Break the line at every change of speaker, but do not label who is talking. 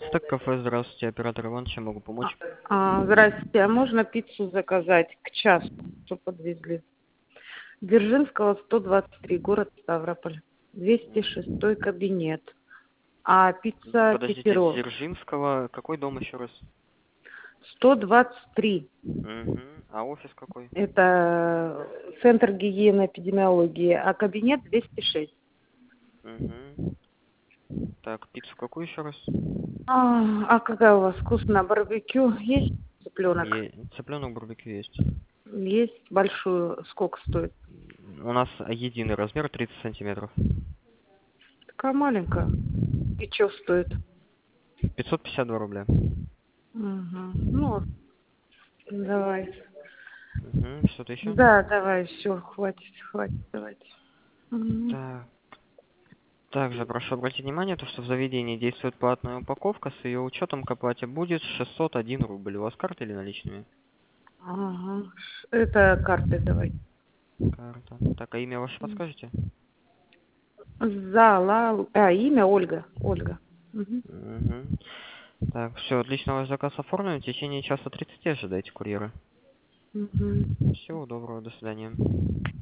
Так, кафе, здравствуйте, оператор Иван, чем могу помочь?
Здрасте, а можно пиццу заказать к часу, чтобы подвезли? Дзержинского, 123, город Ставрополь. 206 кабинет. А пицца
Подождите,
пепперо.
Дзержинского, какой дом еще раз?
123.
Угу. А офис какой?
Это центр гигиены и эпидемиологии. А кабинет 206.
Угу. Так, пиццу какую еще раз?
А какая у вас вкусная барбекю? Есть цыпленок?
Цыпленок барбекю есть.
Есть большую. Сколько стоит?
У нас единый размер 30 сантиметров.
Такая маленькая. И что стоит?
552 рубля.
Угу. Ну, давай.
Угу. Что-то еще?
Да, давай, все, хватит, давайте. Мгм.
Так. Также прошу обратить внимание, то, что в заведении действует платная упаковка, с ее учетом к оплате будет 601 рубль. У вас карта или наличными?
Ага. Это карты давай.
Карта. Так, а имя ваше подскажете?
Имя Ольга. Ольга. Мгм.
Мгм. Так, все, отлично, ваш заказ оформлен. В течение часа 30 ожидайте курьера.
Мгм.
Всего доброго, до свидания.